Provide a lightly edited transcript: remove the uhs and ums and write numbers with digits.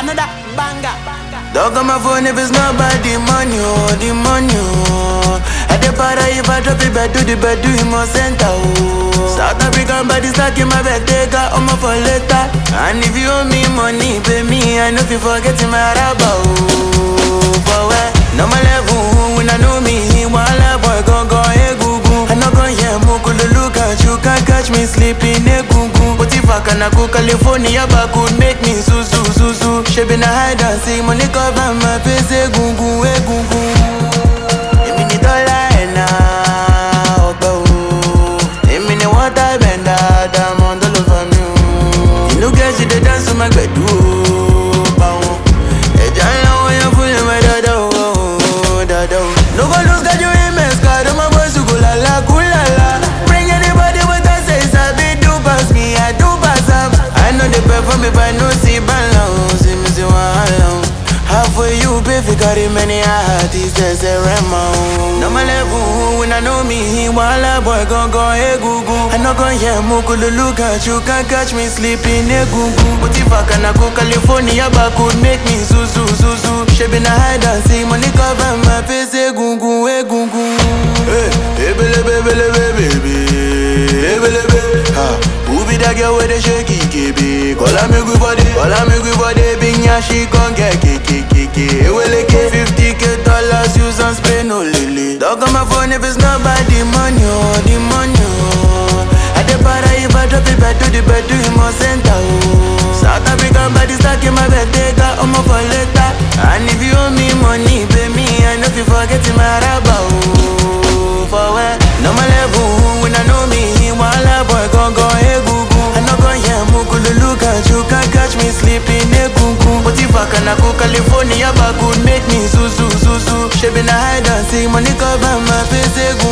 another banger. Dog on my phone if it's not about the money, oh, the money, oh. At the para if I drop it back to the bed, do him more center, oh. South African body stuck in my bed, take out on my for later. And if you owe me money, pay me, I know if you forget my rabba, oh. For where? No my level, when I know me, while boy go, hey, goo. I know go, yeah, moko, look at you, can't catch me sleeping, hey, goo. But if I can go California, back could make me so. She been a hide and see money cover my face, egungun. Emi ni dollar now, ogbó. Emi ni water bender, diamond all over me. You no get you dey dance to my gbedu, pawon. Eja ńlá wọn yan fún mi dada. No go lose get you in mess, cause all my boys go la la, kulala. Bring anybody with us, say sabi do pass me, I do pass am. I know they perform if I know see balance. Halfway you pay for carry many artists, there's a remo. No my level, when I know me, while a boy go, hey, goo. I know go, yeah, moko, look at you, can't catch me sleeping, hey, goo. But if I can go California, back could make me so. She been a hide and see money cover my face, hey, goo. Hey, baby, ha. Who be that girl with the shaky KB? Call me good body, big she gon' get kiki. 50K dollars, use and spray no lily. Dog on my phone if it's not about the money, oh, the money, oh. At the para if I drop it back to the bed, do him more center, oh. South African body stuck in my bed, take out on my for later. And if you owe me money, pay me, I know if you forget my rabba, oh. For where? No my level, when I know me, while a boy go, hey, goo. I know go, yeah, moko, look at you, can't catch me sleeping, hey, goo. But if I can go California, back could make me so. She been a hide and see money cover my face,